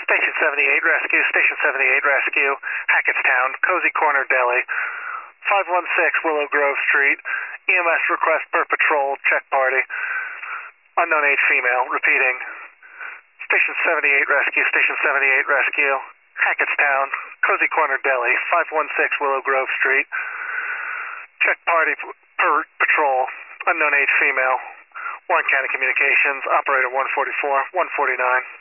Station 78 Rescue, Station 78 Rescue, Hackettstown, Cozy Corner Deli, 516 Willow Grove Street, EMS request per patrol, check party, unknown age female, repeating, Station 78 Rescue, Station 78 Rescue, Hackettstown, Cozy Corner Deli, 516 Willow Grove Street, check party per patrol, unknown age female, Warren County Communications, operator 144, 149.